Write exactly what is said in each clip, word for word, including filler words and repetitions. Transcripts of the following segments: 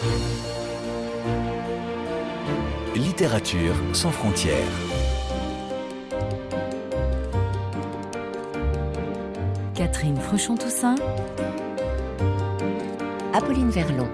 Littérature sans frontières. Catherine Fruchon-Toussaint, Apolline Verlon.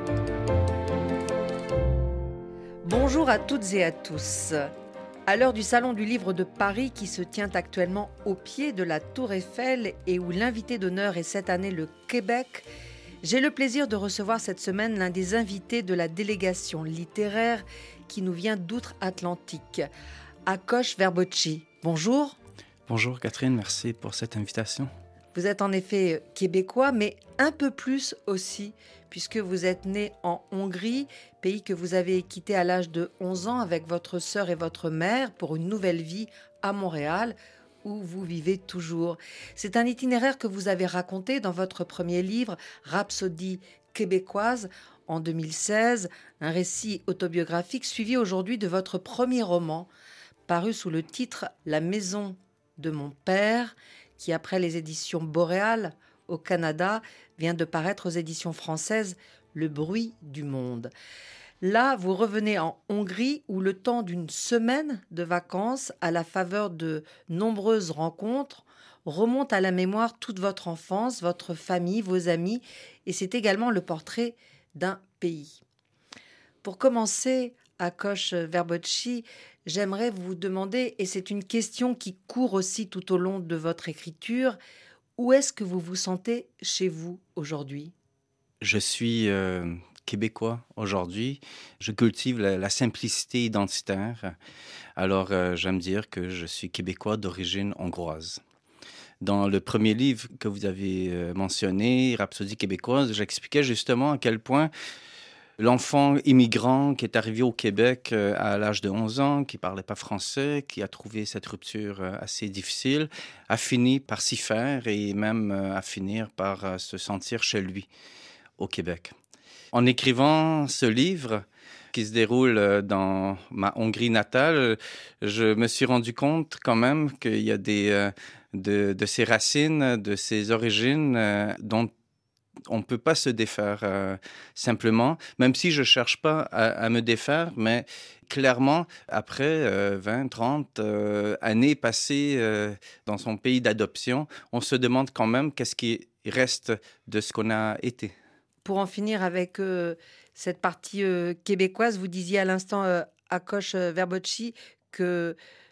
Bonjour à toutes et à tous. À l'heure du Salon du Livre de Paris qui se tient actuellement au pied de la Tour Eiffel et où l'invité d'honneur est cette année le Québec, j'ai le plaisir de recevoir cette semaine l'un des invités de la délégation littéraire qui nous vient d'outre-Atlantique, Akos Verbocci. Bonjour. Bonjour Catherine, merci pour cette invitation. Vous êtes en effet québécois, mais un peu plus aussi, puisque vous êtes né en Hongrie, pays que vous avez quitté à l'âge de onze ans avec votre sœur et votre mère pour une nouvelle vie à Montréal, où vous vivez toujours. C'est un itinéraire que vous avez raconté dans votre premier livre, Rhapsodie québécoise, en deux mille seize, un récit autobiographique suivi aujourd'hui de votre premier roman, paru sous le titre La maison de mon père, qui, après les éditions Boréal au Canada, vient de paraître aux éditions françaises Le bruit du monde. Là, vous revenez en Hongrie où le temps d'une semaine de vacances, à la faveur de nombreuses rencontres, remonte à la mémoire toute votre enfance, votre famille, vos amis, et c'est également le portrait d'un pays. Pour commencer, Akos Verbocci, j'aimerais vous demander, et c'est une question qui court aussi tout au long de votre écriture, où est-ce que vous vous sentez chez vous aujourd'hui ? Je suis euh, québécois aujourd'hui. Je cultive la, la simplicité identitaire. Alors, euh, j'aime dire que je suis québécois d'origine hongroise. Dans le premier livre que vous avez euh, mentionné, Rhapsodie québécoise, j'expliquais justement à quel point l'enfant immigrant qui est arrivé au Québec euh, à l'âge de onze ans, qui ne parlait pas français, qui a trouvé cette rupture euh, assez difficile, a fini par s'y faire et même euh, à finir par euh, se sentir chez lui au Québec. En écrivant ce livre qui se déroule euh, dans ma Hongrie natale, je me suis rendu compte quand même qu'il y a des, euh, de, de ces racines, de ces origines euh, dont on ne peut pas se défaire euh, simplement, même si je ne cherche pas à, à me défaire, mais clairement, après euh, vingt, trente euh, années passées euh, dans son pays d'adoption, on se demande quand même qu'est-ce qui reste de ce qu'on a été. Pour en finir avec euh, cette partie euh, québécoise, vous disiez à l'instant, euh, Akos Verbocci, que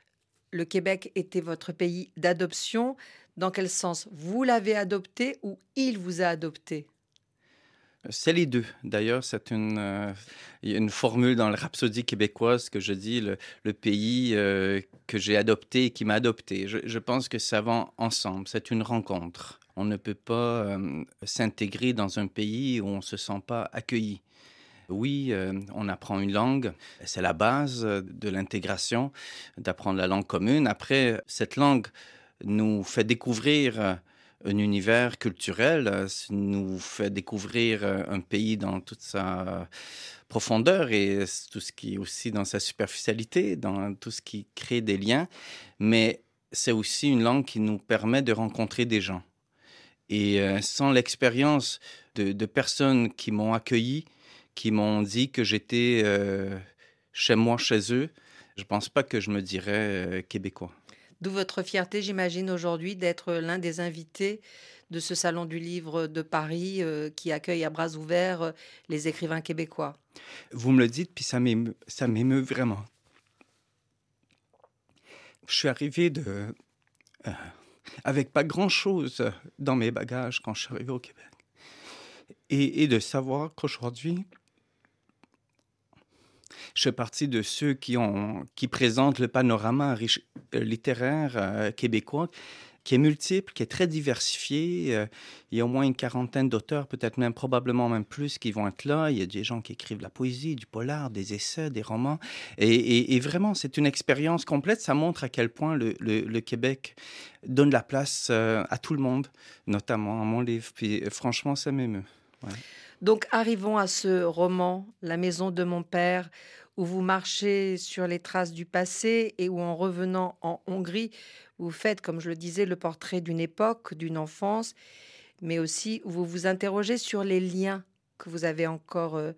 le Québec était votre pays d'adoption. Dans quel sens ? Vous l'avez adopté ou il vous a adopté ? C'est les deux. D'ailleurs, c'est une, euh, il y a une formule dans la Rhapsodie québécoise que je dis, le, le pays euh, que j'ai adopté et qui m'a adopté. Je, je pense que ça va ensemble. C'est une rencontre. On ne peut pas euh, s'intégrer dans un pays où on ne se sent pas accueilli. Oui, euh, on apprend une langue. C'est la base de l'intégration, d'apprendre la langue commune. Après, cette langue nous fait découvrir un univers culturel, nous fait découvrir un pays dans toute sa profondeur et tout ce qui est aussi dans sa superficialité, dans tout ce qui crée des liens. Mais c'est aussi une langue qui nous permet de rencontrer des gens. Et euh, sans l'expérience de, de personnes qui m'ont accueilli, qui m'ont dit que j'étais euh, chez moi, chez eux, je ne pense pas que je me dirais euh, québécois. D'où votre fierté, j'imagine, aujourd'hui d'être l'un des invités de ce Salon du Livre de Paris euh, qui accueille à bras ouverts euh, les écrivains québécois. Vous me le dites, puis ça m'émeut, ça m'émeut vraiment. Je suis arrivé de, euh, avec pas grand-chose dans mes bagages quand je suis arrivé au Québec. Et, et de savoir qu'aujourd'hui, je fais partie de ceux qui, ont, qui présentent le panorama riche, euh, littéraire euh, québécois, qui est multiple, qui est très diversifié. Euh, il y a au moins une quarantaine d'auteurs, peut-être même, probablement même plus, qui vont être là. Il y a des gens qui écrivent de la poésie, du polar, des essais, des romans. Et, et, et vraiment, c'est une expérience complète. Ça montre à quel point le, le, le Québec donne la place euh, à tout le monde, notamment à mon livre. Puis euh, franchement, ça m'émeut. Ouais. Donc, arrivons à ce roman, La maison de mon père, où vous marchez sur les traces du passé et où, en revenant en Hongrie, vous faites, comme je le disais, le portrait d'une époque, d'une enfance, mais aussi où vous vous interrogez sur les liens que vous avez encore euh,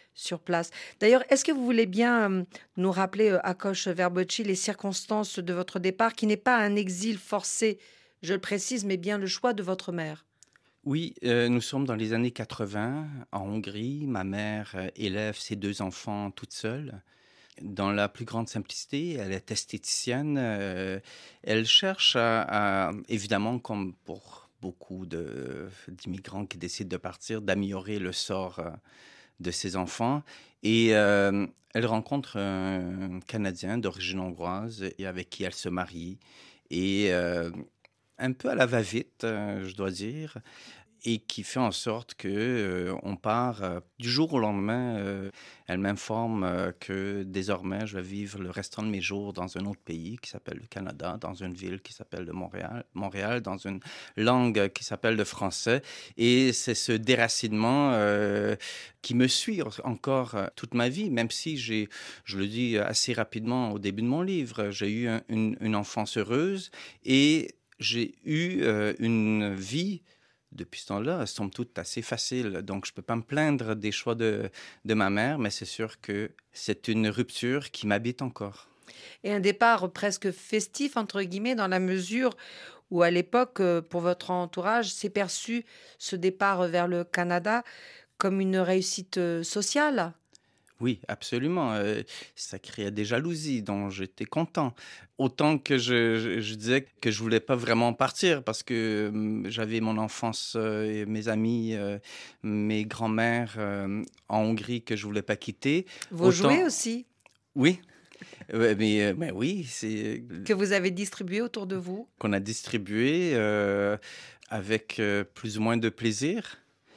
sur place. D'ailleurs, est-ce que vous voulez bien euh, nous rappeler, euh, Akos Verbocci, les circonstances de votre départ, qui n'est pas un exil forcé, je le précise, mais bien le choix de votre mère? Oui, euh, nous sommes dans les années quatre-vingts en Hongrie. Ma mère euh, élève ses deux enfants toute seule. Dans la plus grande simplicité, elle est esthéticienne. euh, elle cherche à, à, évidemment, comme pour beaucoup de, d'immigrants qui décident de partir, d'améliorer le sort euh, de ses enfants. Et euh, elle rencontre un Canadien d'origine hongroise et avec qui elle se marie. Et euh, un peu à la va-vite, euh, je dois dire, et qui fait en sorte que euh, on part euh, du jour au lendemain. Euh, elle m'informe euh, que désormais, je vais vivre le restant de mes jours dans un autre pays qui s'appelle le Canada, dans une ville qui s'appelle le Montréal, Montréal, dans une langue qui s'appelle le français. Et c'est ce déracinement euh, qui me suit encore euh, toute ma vie, même si j'ai, je le dis assez rapidement au début de mon livre, j'ai eu un, une, une enfance heureuse et j'ai eu euh, une vie depuis ce temps-là, somme toute, assez facile. Donc, je ne peux pas me plaindre des choix de, de ma mère, mais c'est sûr que c'est une rupture qui m'habite encore. Et un départ presque festif, entre guillemets, dans la mesure où, à l'époque, euh, pour votre entourage, c'est perçu ce départ vers le Canada comme une réussite euh, sociale. Oui, absolument. Euh, ça créait des jalousies dont j'étais content. Autant que je, je, je disais que je voulais pas vraiment partir parce que hum, j'avais mon enfance, euh, et mes amis, euh, mes grands-mères euh, en Hongrie que je voulais pas quitter. Vos jouets Autant, aussi, oui, ouais, mais, euh, mais oui, c'est que vous avez distribués autour de vous. qu'on a distribué euh, avec euh, plus ou moins de plaisir.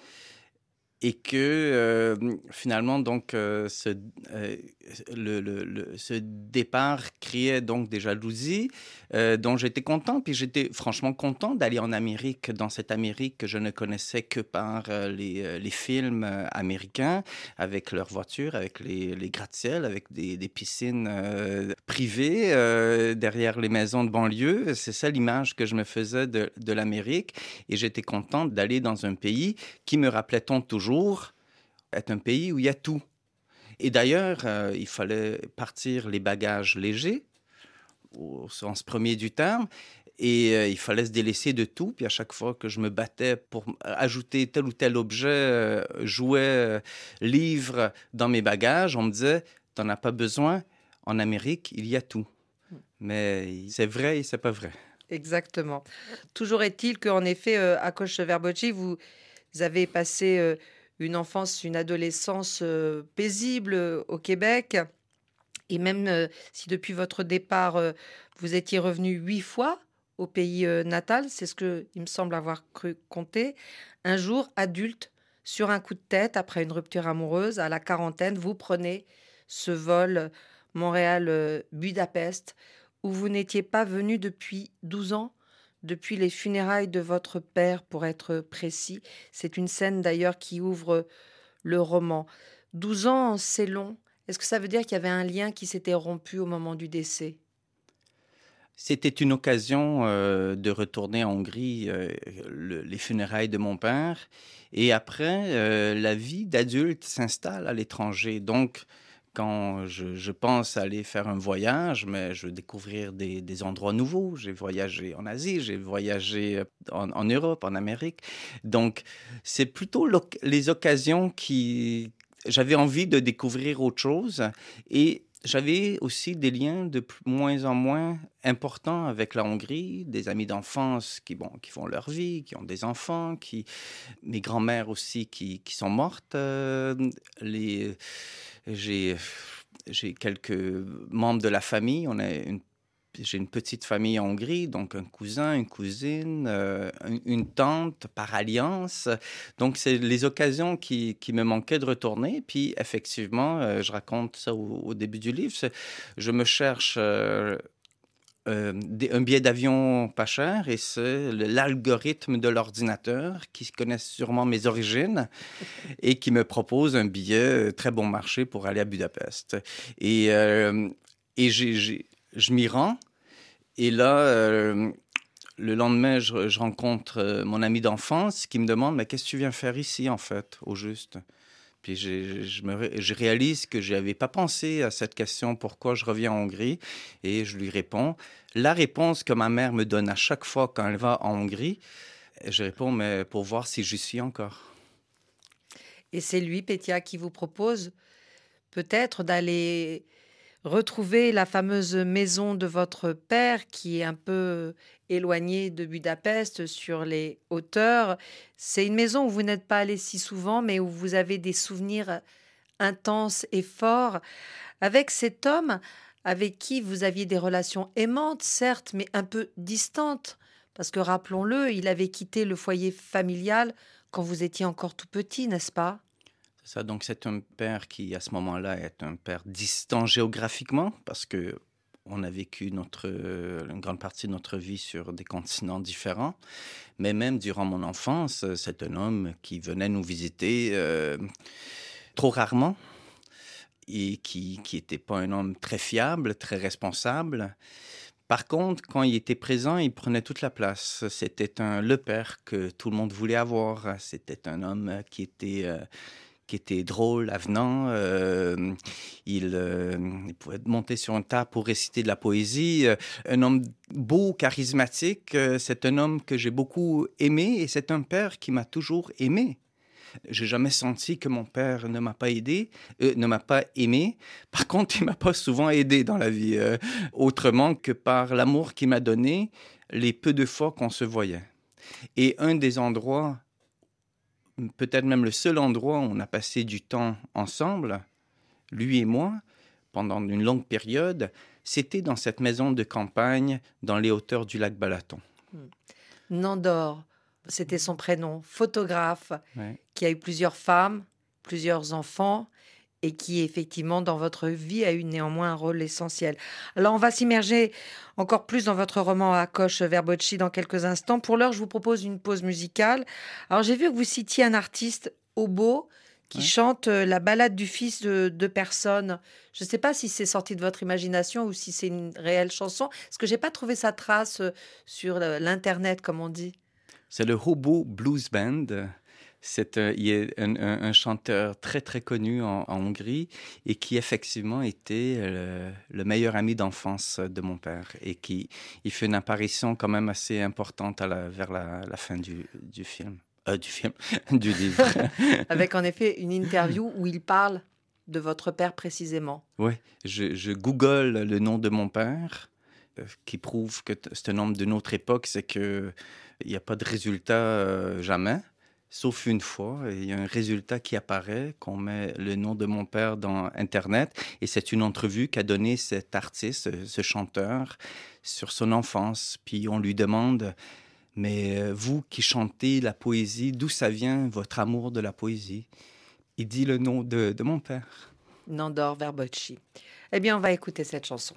Et que euh, finalement, donc, euh, ce, euh, le, le, le, ce départ créait donc des jalousies euh, dont j'étais content. Puis j'étais franchement content d'aller en Amérique, dans cette Amérique que je ne connaissais que par euh, les, euh, les films euh, américains, avec leurs voitures, avec les, les gratte-ciels, avec des, des piscines euh, privées euh, derrière les maisons de banlieue. C'est ça l'image que je me faisais de, de l'Amérique. Et j'étais content d'aller dans un pays qui me rappelait-on toujours est un pays où il y a tout. Et d'ailleurs, euh, il fallait partir les bagages légers, au sens premier du terme, et euh, il fallait se délaisser de tout. Puis à chaque fois que je me battais pour ajouter tel ou tel objet, euh, jouet, euh, livre dans mes bagages, on me disait, t'en as pas besoin, en Amérique, il y a tout. Mais c'est vrai et c'est pas vrai. Exactement. Toujours est-il qu'en effet, euh, Akos Verbocci, vous avez passé euh, une enfance, une adolescence euh, paisible euh, au Québec. Et même euh, si depuis votre départ, euh, vous étiez revenu huit fois au pays euh, natal, c'est ce que il me semble avoir cru compter, un jour, adulte, sur un coup de tête, après une rupture amoureuse, à la quarantaine, vous prenez ce vol Montréal-Budapest, où vous n'étiez pas venu depuis douze ans, depuis les funérailles de votre père, pour être précis. C'est une scène d'ailleurs qui ouvre le roman. Douze ans, c'est long. Est-ce que ça veut dire qu'il y avait un lien qui s'était rompu au moment du décès? C'était une occasion euh, de retourner en Hongrie, euh, le- les funérailles de mon père. Et après, euh, la vie d'adulte s'installe à l'étranger. Donc, quand je, je pense aller faire un voyage, mais je veux découvrir des, des endroits nouveaux. J'ai voyagé en Asie, j'ai voyagé en, en Europe, en Amérique. Donc, c'est plutôt l'oc- les occasions qui... J'avais envie de découvrir autre chose. Et j'avais aussi des liens de plus- moins en moins importants avec la Hongrie, des amis d'enfance qui, bon, qui font leur vie, qui ont des enfants, qui, mes grands-mères aussi qui, qui sont mortes. euh, les, j'ai, j'ai quelques membres de la famille. On a une, j'ai une petite famille en Hongrie, donc un cousin, une cousine, euh, une, une tante par alliance. Donc, c'est les occasions qui, qui me manquaient de retourner. Puis, effectivement, euh, je raconte ça au, au début du livre. c'est- Je me cherche euh, euh, des- un billet d'avion pas cher et c'est le- l'algorithme de l'ordinateur qui connaît sûrement mes origines et qui me propose un billet euh, très bon marché pour aller à Budapest. Et, euh, et j'ai, j'ai- je m'y rends. Et là, euh, le lendemain, je, je rencontre euh, mon ami d'enfance qui me demande, mais qu'est-ce que tu viens faire ici, en fait, au juste? Puis je, je, me, je réalise que je n'avais pas pensé à cette question, pourquoi je reviens en Hongrie, et je lui réponds. La réponse que ma mère me donne à chaque fois quand elle va en Hongrie, je réponds, mais pour voir si j'y suis encore. Et c'est lui, Pétia, qui vous propose peut-être d'aller retrouver la fameuse maison de votre père qui est un peu éloignée de Budapest sur les hauteurs. C'est une maison où vous n'êtes pas allé si souvent, mais où vous avez des souvenirs intenses et forts avec cet homme avec qui vous aviez des relations aimantes, certes, mais un peu distantes. Parce que, rappelons-le, il avait quitté le foyer familial quand vous étiez encore tout petit, n'est-ce pas ? C'est ça, donc c'est un père qui, à ce moment-là, est un père distant géographiquement, parce que on a vécu notre, une grande partie de notre vie sur des continents différents. Mais même durant mon enfance, c'est un homme qui venait nous visiter euh, trop rarement et qui n'était pas un homme très fiable, très responsable. Par contre, quand il était présent, il prenait toute la place. C'était un, le père que tout le monde voulait avoir. C'était un homme qui était... Euh, qui était drôle, avenant. Euh, il, euh, il pouvait monter sur un tas pour réciter de la poésie. Euh, un homme beau, charismatique. Euh, c'est un homme que j'ai beaucoup aimé et c'est un père qui m'a toujours aimé. J'ai jamais senti que mon père ne m'a pas aidé, euh, ne m'a pas aimé. Par contre, il m'a pas souvent aidé dans la vie, euh, autrement que par l'amour qu'il m'a donné les peu de fois qu'on se voyait. Et un des endroits, peut-être même le seul endroit où on a passé du temps ensemble, lui et moi, pendant une longue période, c'était dans cette maison de campagne dans les hauteurs du lac Balaton. Nandor, c'était son prénom, photographe, Ouais. qui a eu plusieurs femmes, plusieurs enfants, et qui, effectivement, dans votre vie, a eu néanmoins un rôle essentiel. Alors, on va s'immerger encore plus dans votre roman Ákos Verbocsi dans quelques instants. Pour l'heure, je vous propose une pause musicale. Alors, j'ai vu que vous citiez un artiste, Obo, qui ouais. chante la ballade du fils de deux personnes. Je ne sais pas si c'est sorti de votre imagination ou si c'est une réelle chanson, parce que je n'ai pas trouvé sa trace sur l'Internet, comme on dit. C'est le Hobo Blues Band. C'est un, il est un, un, un chanteur très, très connu en, en Hongrie et qui, effectivement, était le, le meilleur ami d'enfance de mon père et qui il fait une apparition quand même assez importante à la, vers la, la fin du, du film, euh, du film, du livre. Avec, en effet, une interview où il parle de votre père précisément. Oui, je, je google le nom de mon père, euh, qui prouve que c'est un homme d'une autre époque, c'est qu'il n'y a pas de résultat euh, jamais. Sauf une fois, il y a un résultat qui apparaît, qu'on met le nom de mon père dans Internet. Et c'est une entrevue qu'a donnée cet artiste, ce chanteur, sur son enfance. Puis on lui demande, mais vous qui chantez la poésie, d'où ça vient, votre amour de la poésie? Il dit le nom de, de mon père. Nandor Verbocsi. Eh bien, on va écouter cette chanson.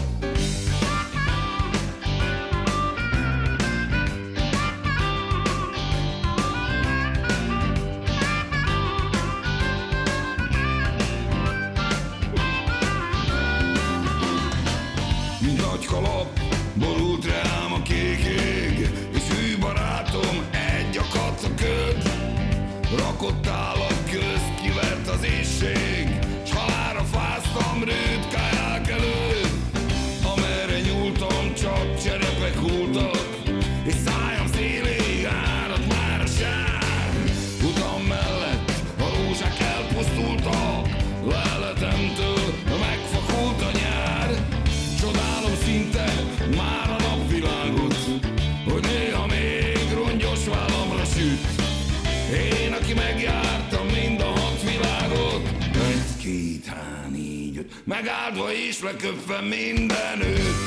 Kalap, borult rám a kék ég, és hű barátom, egy akadt a köd. Rakott állat közt, kivert az éhség, s halálra fáztam rőt kaják előtt. Amerre nyúltam, csak cserepek hultak, és szájam széléig áradt már a sár. Utam mellett a rózsák elpusztultak, leletemtől megfakult a nyár. Csodálom szinte már a napvilágot, hogy néha még rongyos vállamra süt. Én, aki megjártam mind a hat világot, egy, két, há, négy, öt, megáldva és leköpve mindenütt.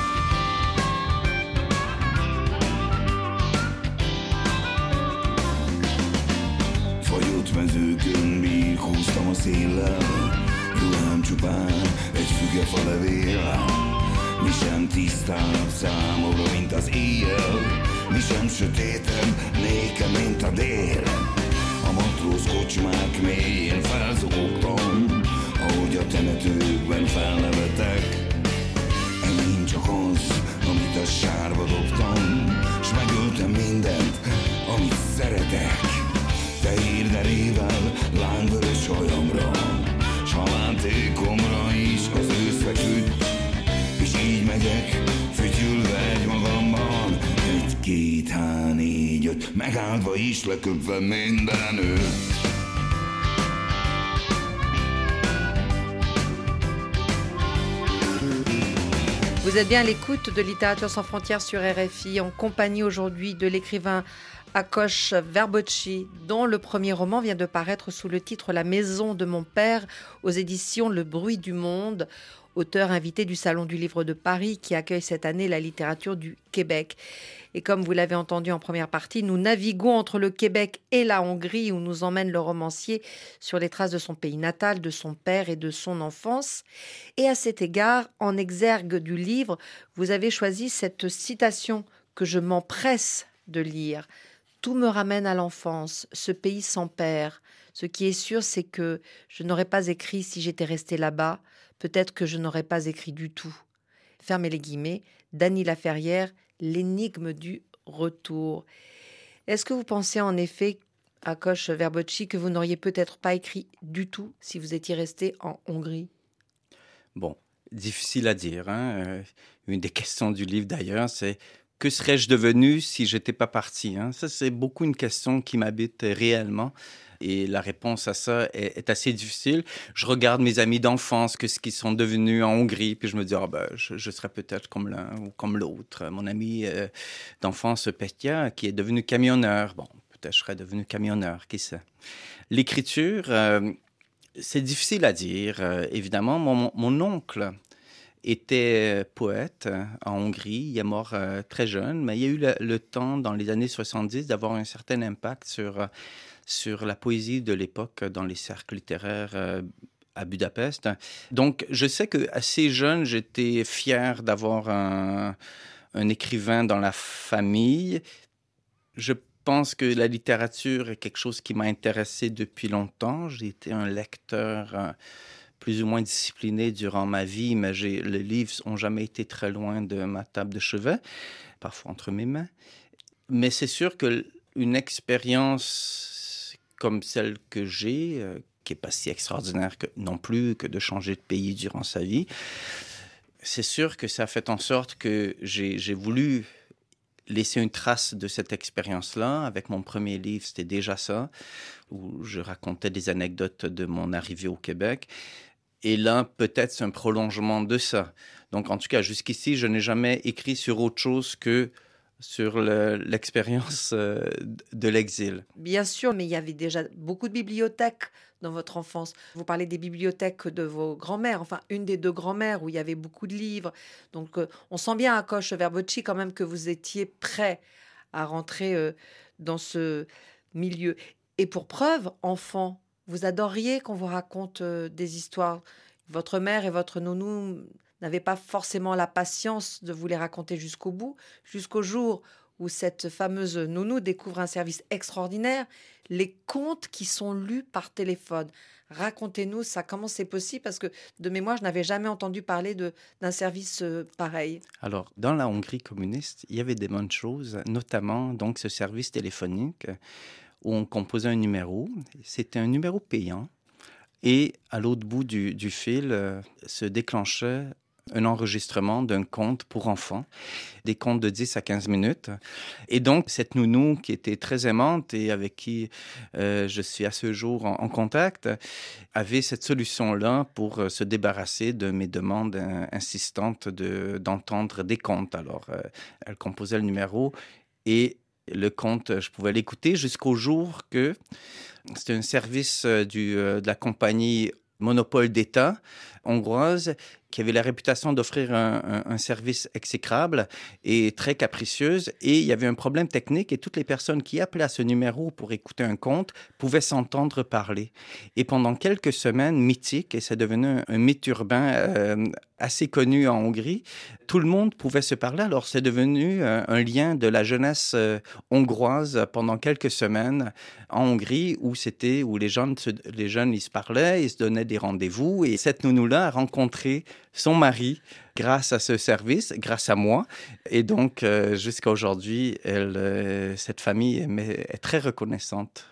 Fagyott mezőkön birkóztam a széllel, ruhám csupán egy fügefa levél. Mi sem tisztább számomra, mint az éjjel, mi sem sötétebb nékem, mint a dél. A matróz kocsmák mélyén felzokogtam, ahogy a temetőkben felnevetek. Enyém csak az, amit a sárba dobtam, s megöltem mindent, amit szeretek. Fehér derével, lángvörös haj megáldva is leköpve mindenütt. Vous êtes bien à l'écoute de Littérature sans frontières sur R F I, en compagnie aujourd'hui de l'écrivain Ákos Verbocsi, dont le premier roman vient de paraître sous le titre La maison de mon père aux éditions Le Bruit du Monde, auteur invité du Salon du Livre de Paris qui accueille cette année la littérature du Québec. Et comme vous l'avez entendu en première partie, nous naviguons entre le Québec et la Hongrie où nous emmène le romancier sur les traces de son pays natal, de son père et de son enfance. Et à cet égard, en exergue du livre, vous avez choisi cette citation que je m'empresse de lire. « Tout me ramène à l'enfance, ce pays sans père. Ce qui est sûr, c'est que je n'aurais pas écrit si j'étais restée là-bas. Peut-être que je n'aurais pas écrit du tout. » Fermez les guillemets. Dany Laferrière, L'énigme du retour. Est-ce que vous pensez en effet, Ákos Verbocsi, que vous n'auriez peut-être pas écrit du tout si vous étiez resté en Hongrie ? Bon, difficile à dire. Hein? Une des questions du livre d'ailleurs, c'est que serais-je devenu si j'étais pas parti, hein? Ça, c'est beaucoup une question qui m'habite réellement. Et la réponse à ça est, est assez difficile. Je regarde mes amis d'enfance, que ce qu'ils sont devenus en Hongrie, puis je me dis, ah ben, je, je serais peut-être comme l'un ou comme l'autre. Mon ami euh, d'enfance, Petya, qui est devenu camionneur. Bon, peut-être je serais devenu camionneur, qui sait. L'écriture, euh, c'est difficile à dire. Euh, évidemment, mon, mon oncle était poète en Hongrie. Il est mort euh, très jeune, mais il y a eu le, le temps, dans les années soixante-dix, d'avoir un certain impact sur... Euh, sur la poésie de l'époque dans les cercles littéraires euh, à Budapest. Donc, je sais qu'assez jeune, j'étais fier d'avoir un, un écrivain dans la famille. Je pense que la littérature est quelque chose qui m'a intéressé depuis longtemps. J'ai été un lecteur euh, plus ou moins discipliné durant ma vie, mais j'ai, les livres n'ont jamais été très loin de ma table de chevet, parfois entre mes mains. Mais c'est sûr qu'une expérience comme celle que j'ai, euh, qui n'est pas si extraordinaire que, non plus que de changer de pays durant sa vie, c'est sûr que ça a fait en sorte que j'ai, j'ai voulu laisser une trace de cette expérience-là. Avec mon premier livre, c'était déjà ça, où je racontais des anecdotes de mon arrivée au Québec. Et là, peut-être c'est un prolongement de ça. Donc, en tout cas, jusqu'ici, je n'ai jamais écrit sur autre chose que sur le, l'expérience euh, de l'exil. Bien sûr, mais il y avait déjà beaucoup de bibliothèques dans votre enfance. Vous parlez des bibliothèques de vos grands-mères, enfin une des deux grands-mères où il y avait beaucoup de livres. Donc euh, on sent bien à Ákos Verbocsi quand même que vous étiez prêt à rentrer euh, dans ce milieu. Et pour preuve, enfant, vous adoriez qu'on vous raconte euh, des histoires. Votre mère et votre nounou n'avaient pas forcément la patience de vous les raconter jusqu'au bout, jusqu'au jour où cette fameuse nounou découvre un service extraordinaire, les contes qui sont lus par téléphone. Racontez-nous ça, comment c'est possible? Parce que de mémoire, je n'avais jamais entendu parler de, d'un service euh, pareil. Alors, dans la Hongrie communiste, il y avait des bonnes choses, notamment donc ce service téléphonique où on composait un numéro. C'était un numéro payant et à l'autre bout du, du fil euh, se déclenchait un enregistrement d'un conte pour enfants, des contes de dix à quinze minutes. Et donc, cette nounou qui était très aimante et avec qui euh, je suis à ce jour en, en contact, avait cette solution-là pour euh, se débarrasser de mes demandes euh, insistantes de, d'entendre des contes. Alors, euh, elle composait le numéro et le conte, je pouvais l'écouter jusqu'au jour que c'était un service euh, du, euh, de la compagnie Monopole d'État hongroise qui avait la réputation d'offrir un, un, un service exécrable et très capricieuse. Et il y avait un problème technique et toutes les personnes qui appelaient à ce numéro pour écouter un conte pouvaient s'entendre parler. Et pendant quelques semaines mythiques, et c'est devenu un, un mythe urbain euh, assez connu en Hongrie, tout le monde pouvait se parler. Alors c'est devenu euh, un lien de la jeunesse euh, hongroise pendant quelques semaines en Hongrie où c'était où les jeunes, se, les jeunes ils se parlaient, ils se donnaient des rendez-vous. Et cette nounou-là a rencontré son mari grâce à ce service, grâce à moi. Et donc, euh, jusqu'à aujourd'hui, elle, euh, cette famille est, est très reconnaissante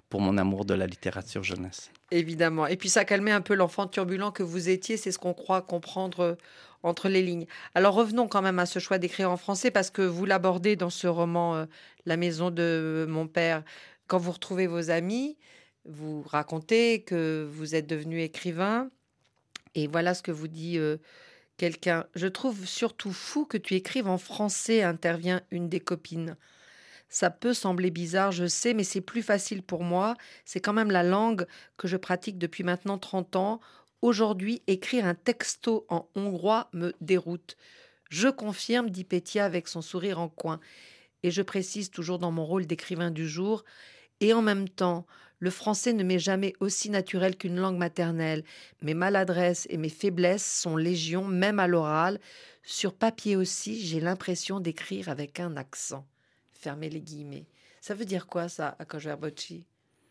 pour mon amour de la littérature jeunesse. Évidemment. Et puis ça calmait un peu l'enfant turbulent que vous étiez, c'est ce qu'on croit comprendre euh, entre les lignes. Alors revenons quand même à ce choix d'écrire en français parce que vous l'abordez dans ce roman euh, La maison de mon père. Quand vous retrouvez vos amis, vous racontez que vous êtes devenu écrivain et voilà ce que vous dit euh, quelqu'un. Je trouve surtout fou que tu écrives en français, intervient une des copines. Ça peut sembler bizarre, je sais, mais c'est plus facile pour moi. C'est quand même la langue que je pratique depuis maintenant trente ans. Aujourd'hui, écrire un texto en hongrois me déroute. Je confirme, dit Pétia avec son sourire en coin. Et je précise toujours dans mon rôle d'écrivain du jour. Et en même temps, le français ne m'est jamais aussi naturel qu'une langue maternelle. Mes maladresses et mes faiblesses sont légion, même à l'oral. Sur papier aussi, j'ai l'impression d'écrire avec un accent. Fermez les guillemets. Ça veut dire quoi, ça, Ákos Verbocsi?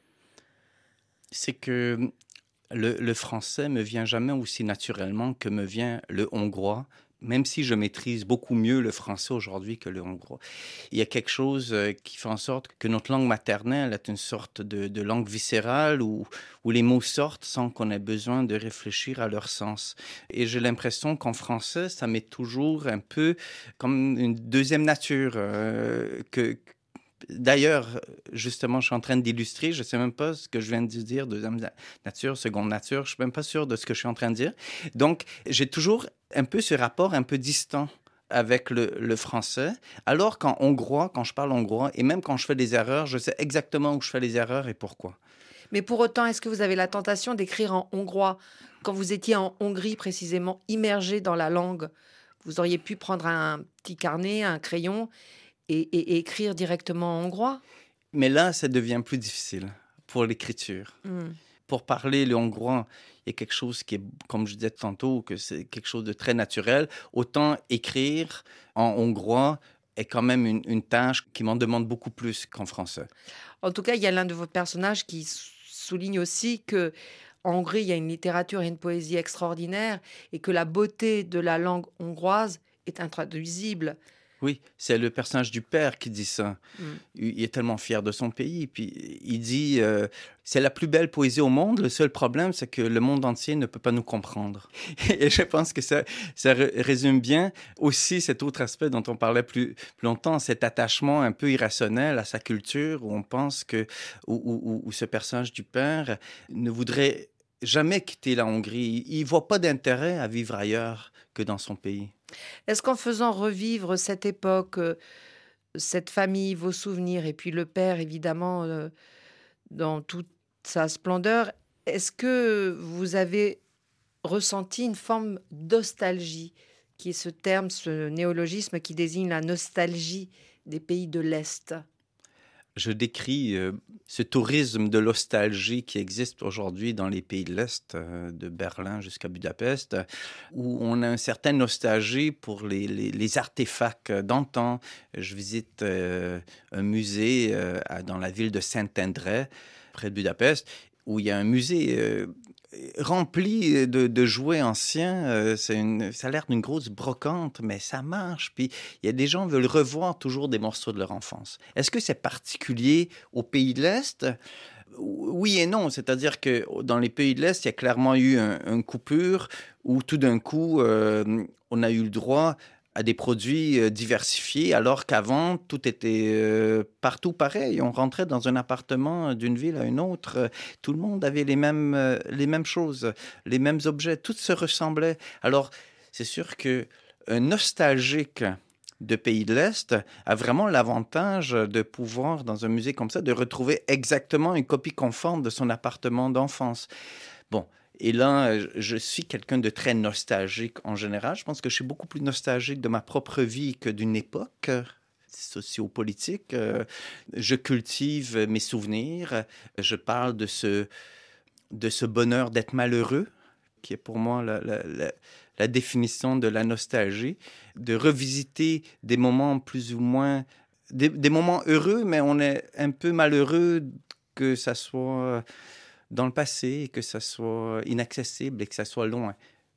C'est que le, le français me vient jamais aussi naturellement que me vient le hongrois, même si je maîtrise beaucoup mieux le français aujourd'hui que le hongrois. Il y a quelque chose qui fait en sorte que notre langue maternelle est une sorte de, de langue viscérale où, où les mots sortent sans qu'on ait besoin de réfléchir à leur sens. Et j'ai l'impression qu'en français, ça m'est toujours un peu comme une deuxième nature. Euh, que, D'ailleurs, justement, je suis en train d'illustrer, je ne sais même pas ce que je viens de dire, deuxième nature, seconde nature, je ne suis même pas sûr de ce que je suis en train de dire. Donc, j'ai toujours un peu ce rapport un peu distant avec le, le français, alors qu'en hongrois, quand je parle hongrois, et même quand je fais des erreurs, je sais exactement où je fais les erreurs et pourquoi. Mais pour autant, est-ce que vous avez la tentation d'écrire en hongrois quand vous étiez en Hongrie, précisément, immergé dans la langue? Vous auriez pu prendre un petit carnet, un crayon et, et, et écrire directement en hongrois? Mais là, ça devient plus difficile pour l'écriture. Mm. Pour parler le hongrois, il y a quelque chose qui est, comme je disais tantôt, que c'est quelque chose de très naturel. Autant écrire en hongrois est quand même une, une tâche qui m'en demande beaucoup plus qu'en français. En tout cas, il y a l'un de vos personnages qui souligne aussi que en Hongrie, il y a une littérature et une poésie extraordinaires et que la beauté de la langue hongroise est intraduisible. Oui, c'est le personnage du père qui dit ça. Mm. Il est tellement fier de son pays. Puis il dit, euh, c'est la plus belle poésie au monde. Le seul problème, c'est que le monde entier ne peut pas nous comprendre. Et je pense que ça, ça résume bien aussi cet autre aspect dont on parlait plus, plus longtemps, cet attachement un peu irrationnel à sa culture, où on pense que, où, où, où ce personnage du père ne voudrait jamais quitter la Hongrie. Il ne voit pas d'intérêt à vivre ailleurs que dans son pays. Est-ce qu'en faisant revivre cette époque, euh, cette famille, vos souvenirs, et puis le père, évidemment, euh, dans toute sa splendeur, est-ce que vous avez ressenti une forme d'ostalgie, qui est ce terme, ce néologisme qui désigne la nostalgie des pays de l'Est? Je décris euh, ce tourisme de nostalgie qui existe aujourd'hui dans les pays de l'Est, euh, de Berlin jusqu'à Budapest, où on a une certaine nostalgie pour les, les, les artefacts d'antan. Je visite euh, un musée euh, dans la ville de Szentendre, près de Budapest, où il y a un musée euh, rempli de, de jouets anciens. Euh, c'est une, ça a l'air d'une grosse brocante, mais ça marche. Puis il y a des gens qui veulent revoir toujours des morceaux de leur enfance. Est-ce que c'est particulier aux pays de l'Est? Oui et non. C'est-à-dire que dans les pays de l'Est, il y a clairement eu un, une coupure où tout d'un coup, euh, on a eu le droit à des produits euh, diversifiés, alors qu'avant, tout était euh, partout pareil. On rentrait dans un appartement d'une ville à une autre. Euh, tout le monde avait les mêmes, euh, les mêmes choses, les mêmes objets. Tout se ressemblait. Alors, c'est sûr qu'un nostalgique de pays de l'Est a vraiment l'avantage de pouvoir, dans un musée comme ça, de retrouver exactement une copie conforme de son appartement d'enfance. Bon. Et là, je suis quelqu'un de très nostalgique en général. Je pense que je suis beaucoup plus nostalgique de ma propre vie que d'une époque sociopolitique. Je cultive mes souvenirs. Je parle de ce, de ce bonheur d'être malheureux, qui est pour moi la, la, la, la définition de la nostalgie. De revisiter des moments plus ou moins... Des, des moments heureux, mais on est un peu malheureux que ça soit... dans le passé, et que ça soit inaccessible et que ça soit loin.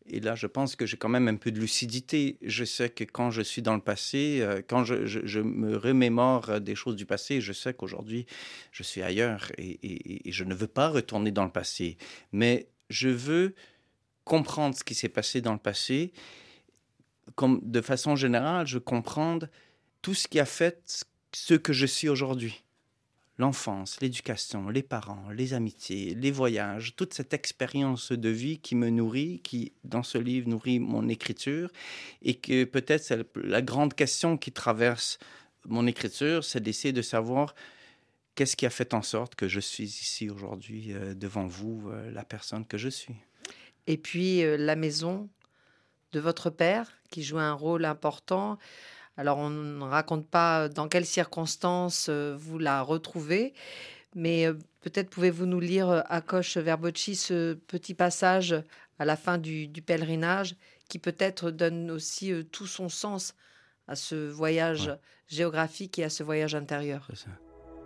et là, je pense que j'ai quand même un peu de lucidité. Je sais que quand je suis dans le passé, euh, quand je, je, je me remémore des choses du passé, je sais qu'aujourd'hui, je suis ailleurs et, et, et je ne veux pas retourner dans le passé. Mais je veux comprendre ce qui s'est passé dans le passé. Comme de façon générale, je veux comprendre tout ce qui a fait ce que je suis aujourd'hui. L'enfance, l'éducation, les parents, les amitiés, les voyages, toute cette expérience de vie qui me nourrit, qui, dans ce livre, nourrit mon écriture. Et que peut-être c'est la grande question qui traverse mon écriture, c'est d'essayer de savoir qu'est-ce qui a fait en sorte que je suis ici aujourd'hui euh, devant vous, euh, la personne que je suis. Et puis, euh, la maison de votre père, qui joue un rôle important. Alors, on ne raconte pas dans quelles circonstances euh, vous la retrouvez, mais euh, peut-être pouvez-vous nous lire, euh, Ákos Verbocsi, ce petit passage à la fin du, du pèlerinage qui peut-être donne aussi euh, tout son sens à ce voyage Ouais. géographique et à ce voyage intérieur. C'est ça.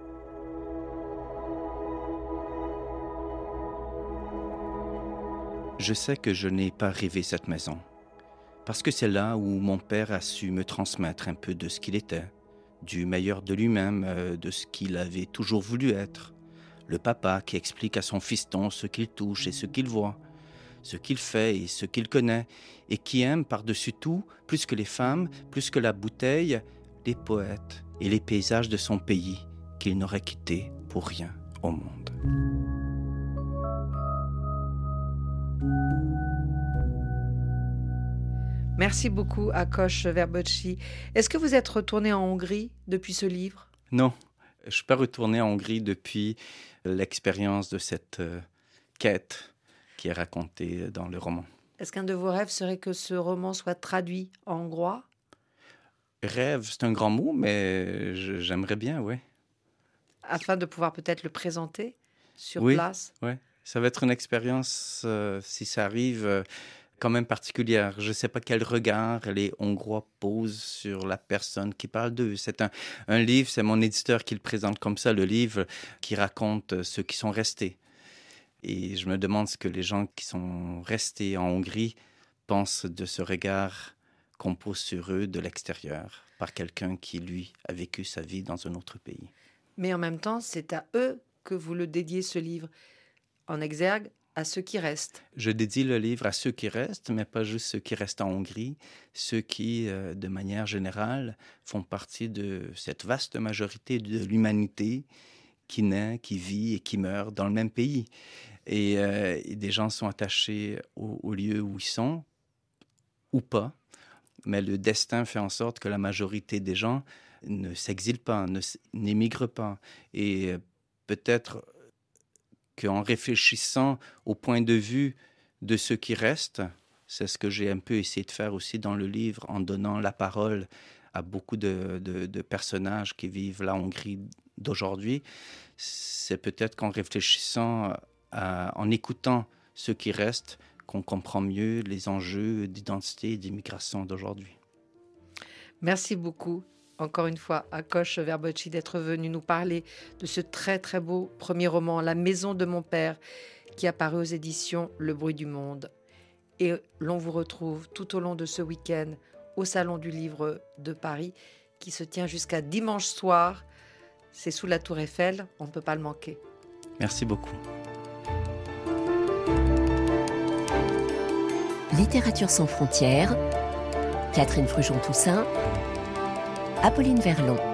Je sais que je n'ai pas rêvé cette maison. Parce que c'est là où mon père a su me transmettre un peu de ce qu'il était, du meilleur de lui-même, euh, de ce qu'il avait toujours voulu être. Le papa qui explique à son fiston ce qu'il touche et ce qu'il voit, ce qu'il fait et ce qu'il connaît, et qui aime par-dessus tout, plus que les femmes, plus que la bouteille, les poètes et les paysages de son pays qu'il n'aurait quittés pour rien au monde. Merci beaucoup, Ákos Verbocsi. Est-ce que vous êtes retourné en Hongrie depuis ce livre? Non, je ne suis pas retourné en Hongrie depuis l'expérience de cette euh, quête qui est racontée dans le roman. Est-ce qu'un de vos rêves serait que ce roman soit traduit en hongrois? Rêve, c'est un grand mot, mais je- j'aimerais bien, oui. Afin de pouvoir peut-être le présenter sur Oui. place? Ouais. Ça va être une expérience, euh, si ça arrive, euh, quand même particulière. Je ne sais pas quel regard les Hongrois posent sur la personne qui parle d'eux. C'est un, un livre, c'est mon éditeur qui le présente comme ça, le livre qui raconte euh, ceux qui sont restés. Et je me demande ce que les gens qui sont restés en Hongrie pensent de ce regard qu'on pose sur eux de l'extérieur par quelqu'un qui, lui, a vécu sa vie dans un autre pays. Mais en même temps, c'est à eux que vous le dédiez, ce livre, en exergue à ceux qui restent. Je dédie le livre à ceux qui restent, mais pas juste ceux qui restent en Hongrie, ceux qui, euh, de manière générale, font partie de cette vaste majorité de l'humanité qui naît, qui vit et qui meurt dans le même pays. Et, euh, et des gens sont attachés au, au lieu où ils sont, ou pas, mais le destin fait en sorte que la majorité des gens ne s'exilent pas, ne s- n'émigrent pas. Et euh, peut-être qu'en réfléchissant au point de vue de ceux qui restent, c'est ce que j'ai un peu essayé de faire aussi dans le livre, en donnant la parole à beaucoup de, de, de personnages qui vivent la Hongrie d'aujourd'hui. C'est peut-être qu'en réfléchissant, à, en écoutant ceux qui restent, qu'on comprend mieux les enjeux d'identité et d'immigration d'aujourd'hui. Merci beaucoup, encore une fois, Ákos Verbocsi, d'être venu nous parler de ce très très beau premier roman, La maison de mon père, qui a paru aux éditions Le Bruit du Monde. Et l'on vous retrouve tout au long de ce week-end au Salon du Livre de Paris, qui se tient jusqu'à dimanche soir. C'est sous la Tour Eiffel, on ne peut pas le manquer. Merci beaucoup. Littérature sans frontières, Catherine Fruchon-Toussaint, Apolline Verlon.